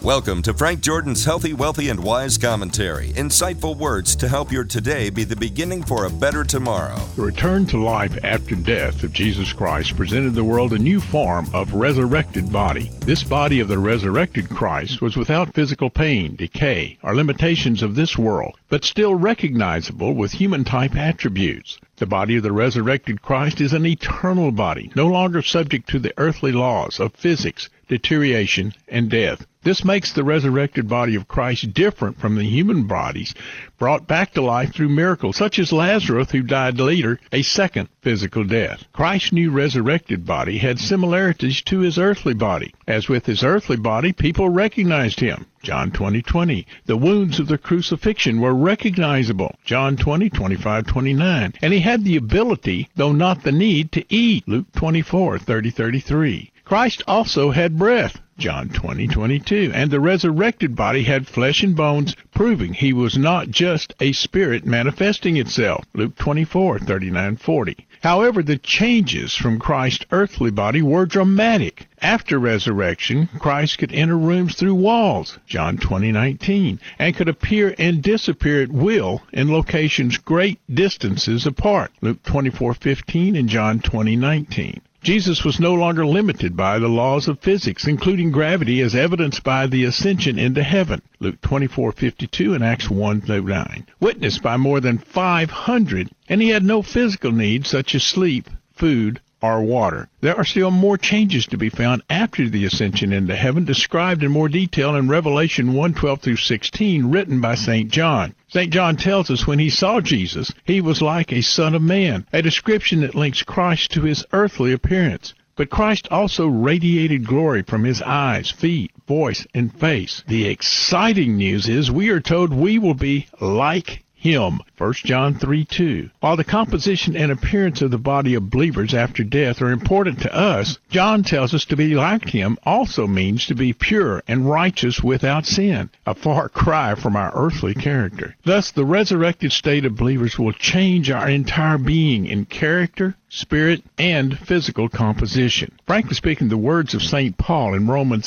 Welcome to Frank Jordan's Healthy, Wealthy, and Wise Commentary. Insightful words to help your today be the beginning for a better tomorrow. The return to life after death of Jesus Christ presented the world a new form of resurrected body. This body of the resurrected Christ was without physical pain, decay, or limitations of this world, but still recognizable with human-type attributes. The body of the resurrected Christ is an eternal body, no longer subject to the earthly laws of physics, deterioration, and death. This makes the resurrected body of Christ different from the human bodies brought back to life through miracles, such as Lazarus, who died later a second physical death. Christ's new resurrected body had similarities to his earthly body. As with his earthly body, people recognized him. John 20:20. The wounds of the crucifixion were recognizable. John 20:25-29. And he had the ability, though not the need, to eat. Luke 24:30-33. Christ also had breath. John 20:22. And the resurrected body had flesh and bones, proving he was not just a spirit manifesting itself. Luke 24:39-40. However, the changes from Christ's earthly body were dramatic. After resurrection, Christ could enter rooms through walls, John 20:19, and could appear and disappear at will in locations great distances apart, Luke 24:15 and John 20:19. Jesus was no longer limited by the laws of physics, including gravity, as evidenced by the ascension into heaven, Luke 24:52 and Acts 1:9, witnessed by more than 500, and he had no physical needs such as sleep, food, or water. There are still more changes to be found after the ascension into heaven, described in more detail in Revelation 1:12-16, written by St. John. St. John tells us when he saw Jesus, he was like a son of man, a description that links Christ to his earthly appearance. But Christ also radiated glory from his eyes, feet, voice, and face. The exciting news is we are told we will be like him, 1 John 3:2. While the composition and appearance of the body of believers after death are important to us, John tells us to be like him also means to be pure and righteous without sin, a far cry from our earthly character. Thus, the resurrected state of believers will change our entire being in character, spirit, and physical composition. Frankly speaking, the words of St. Paul in Romans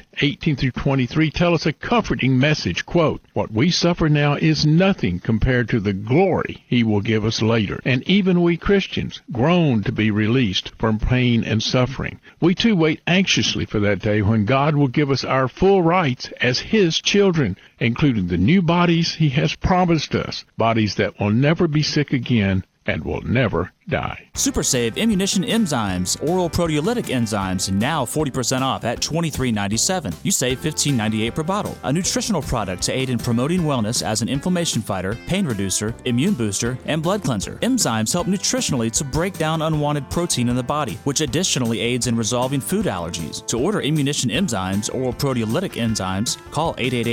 8:18-23 tell us a comforting message, quote, "What we suffer now is nothing compared to the glory he will give us later. And even we Christians groan to be released from pain and suffering. We too wait anxiously for that day when God will give us our full rights as his children, including the new bodies he has promised us, bodies that will never be sick again and will never die." Super Save Immunition Enzymes, oral proteolytic enzymes, now 40% off at $23.97. You save $15.98 per bottle. A nutritional product to aid in promoting wellness as an inflammation fighter, pain reducer, immune booster, and blood cleanser. Enzymes help nutritionally to break down unwanted protein in the body, which additionally aids in resolving food allergies. To order Immunition Enzymes, oral proteolytic enzymes, call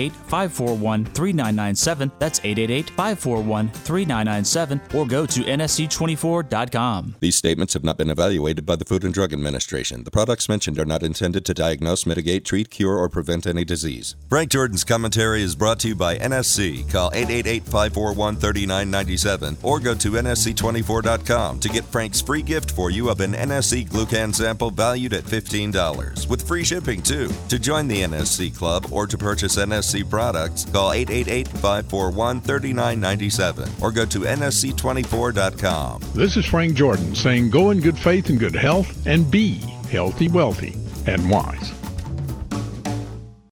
888-541-3997. That's 888-541-3997, or go to nsc24.com. These statements have not been evaluated by the Food and Drug Administration. The products mentioned are not intended to diagnose, mitigate, treat, cure, or prevent any disease. Frank Jordan's commentary is brought to you by NSC. Call 888-541-3997 or go to nsc24.com to get Frank's free gift for you of an NSC Glucan sample valued at $15, with free shipping too. To join the NSC Club or to purchase NSC products, call 888-541-3997 or go to nsc24.com. This is Frank Jordan saying go in good faith and good health and be healthy, wealthy, and wise.